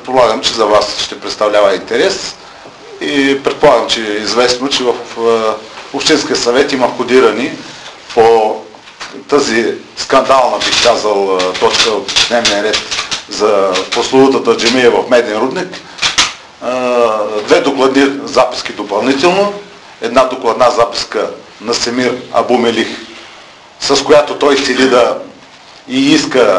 предполагам, че за вас ще представлява интерес и предполагам, че е известно, че в Общинския съвет има входирани по тази скандална, бих казал, точка от дневния ред за прословутата джамия в Меден рудник. Две докладни записки допълнително. Една докладна записка на Семир Абу Мелих, с която той цели и иска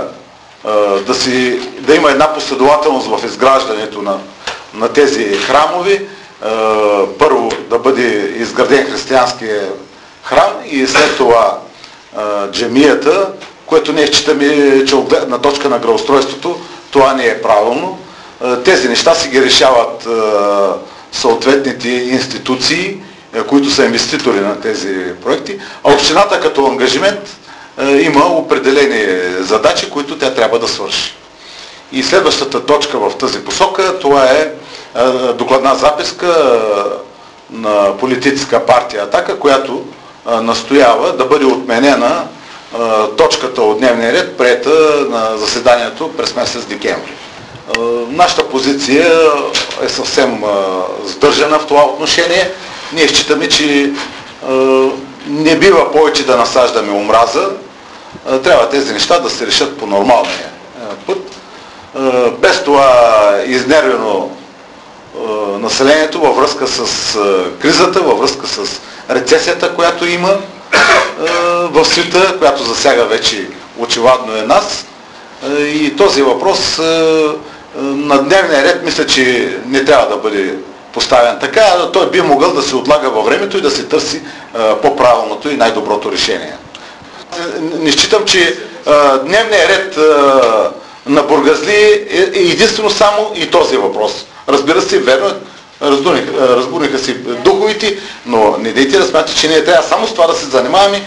да има една последователност в изграждането на тези храмови. Първо да бъде изграден християнския храм и след това джамията, което ние считаме, че от гледна точка на градоустройството това не е правилно. Тези неща си ги решават съответните институции, които са инвеститори на тези проекти, а общината като ангажимент има определени задачи, които тя трябва да свърши. И следващата точка в тази посока, това е докладна записка на политическа партия Атака, която настоява да бъде отменена точката от дневния ред, приета на заседанието през месец декември. Нашата позиция е съвсем сдържана в това отношение. Ние считаме, че не бива повече да насаждаме омраза. Трябва тези неща да се решат по нормалния път. Без това изнервено населението във връзка с кризата, във връзка с рецесията, която има в света, която засяга вече очевидно е нас. И този въпрос на дневния ред мисля, че не трябва да бъде поставен така. Той би могъл да се отлага във времето и да се търси по-правилното и най-доброто решение. Не считам, че дневният ред на Бургазли е единствено само и този въпрос. Разбира се, верно, разбуниха си духовите, но не дейте да смятате, че ние трябва само с това да се занимаваме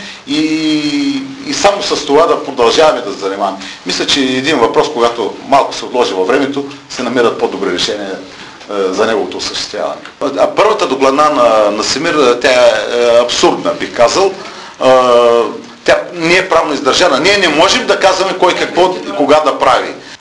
и само с това да продължаваме да се занимаваме. Мисля, че един въпрос, когато малко се отложи във времето, се намират по-добри решения за неговото осъществяване. Първата докладна на Семир, тя е абсурдна, бих казал. Тя не е правно издържана. Ние не можем да казваме кой какво и кога да прави.